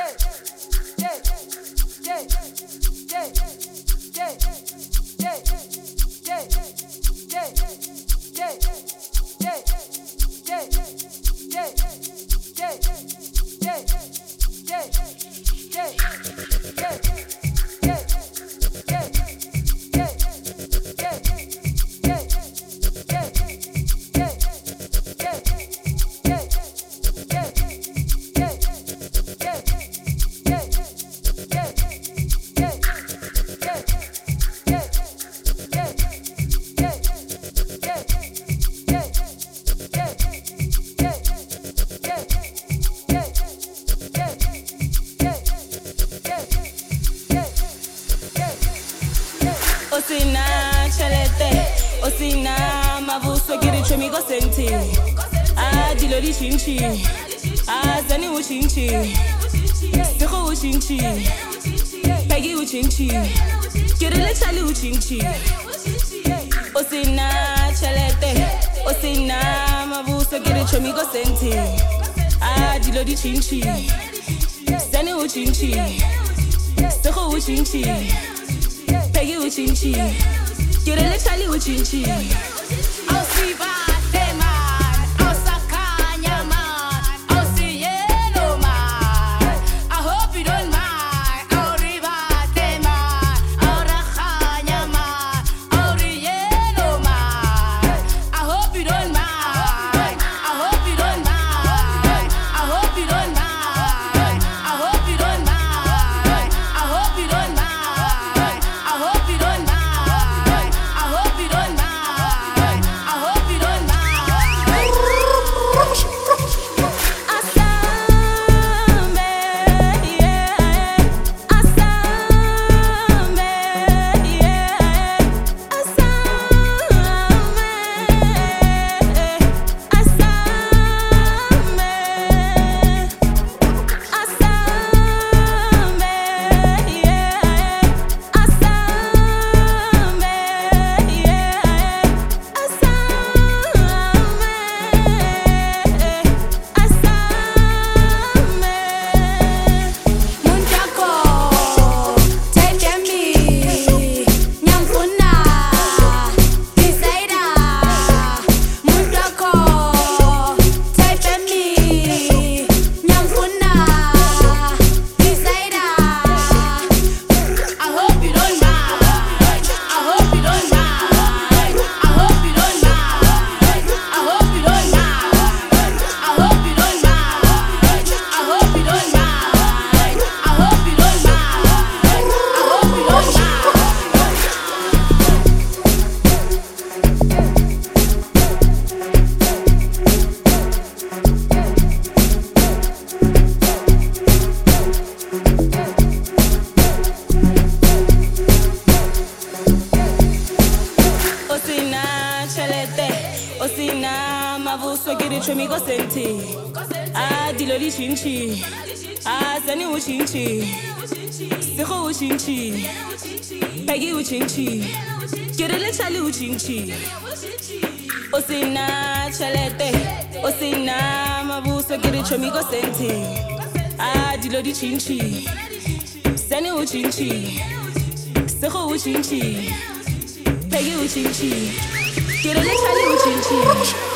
Osina chelete, osina mavuso kiri chomi go senti. Dilo di chinchi, zani u chinchi, siko u chinchi, pegi u chinchi, kiri le chali u chinchi. Osina chelete, osina mavuso kiri chomi go senti. Dilo di chinchi, zani u chinchi, siko u chinchi. Peggy Uchinchi, Kirele Chali Uchinchi. I'll see Bate man, I'll Sakanya man, I'll see Yellow man. I hope you don't mind. I'll Ribate man, I'll Rakhanya man, I'll Yellow man. I hope you don't mind. I hope you don't mind. I hope you don't mind. I hope you don't mind. I hope you don't mind. Osina mavuso kiri chomi go senti. Dilo di chinchi, zani u chinchi, siko u chinchi, pegi u chinchi, kirele chali u chinchi. Osina chelete, osina mavuso kiri chomi go senti. Dilo di chinchi, zani u chinchi, siko u chinchi, pegi u chinchi. Kirele chali u chinchi.